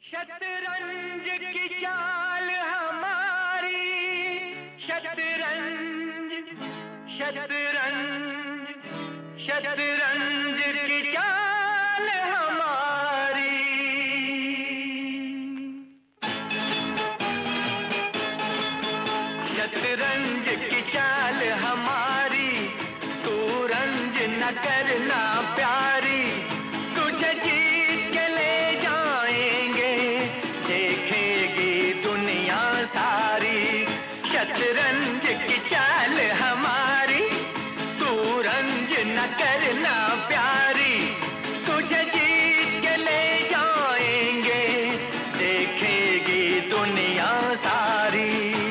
शतरंज की चाल हमारी, शतरंज शतरंज शतरंज की चाल हमारी। शतरंज की चाल हमारी, तू रंज न करना प्यारी। तुझे जीत के ले जाएंगे, देखेगी दुनिया सारी। शतरंज की चाल हमारी, तू रंज न करना प्यारी। तुझे जीत के ले जाएंगे, देखेगी दुनिया सारी।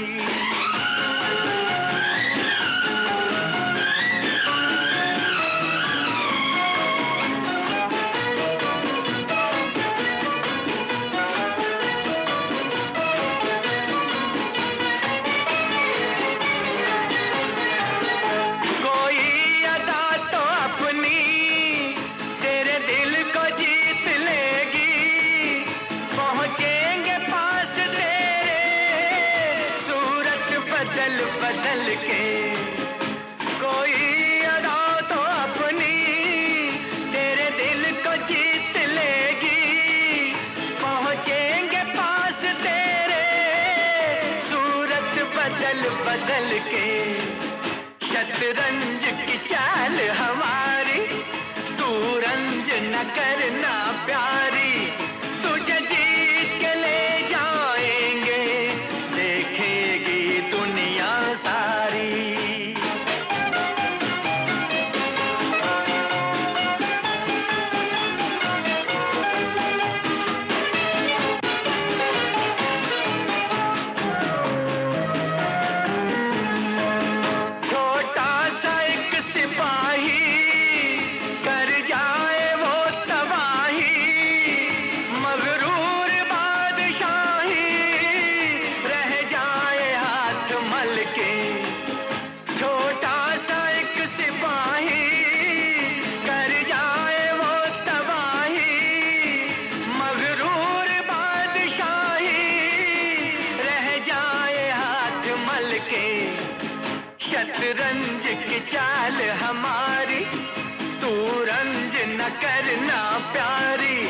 बदल के कोई अदा तो अपनी तेरे दिल को जीत लेगी। पहुंचेंगे पास तेरे, सूरत बदल बदल के। शतरंज की चाल हमारी, तू रंज न करना प्यारी। तुझे जीत के ले जाएंगे, देखेगी दुनिया सारी। छोटा सा एक सिपाही कर जाए वो तबाही, मगरूर बादशाही रह जाए हाथ मल के। छोटा सा एक सिपाही कर जाए वो तबाही, मगरूर बादशाही रह जाए हाथ मल के। शतरंज की चाल हमारी, तू रंज न करना प्यारी।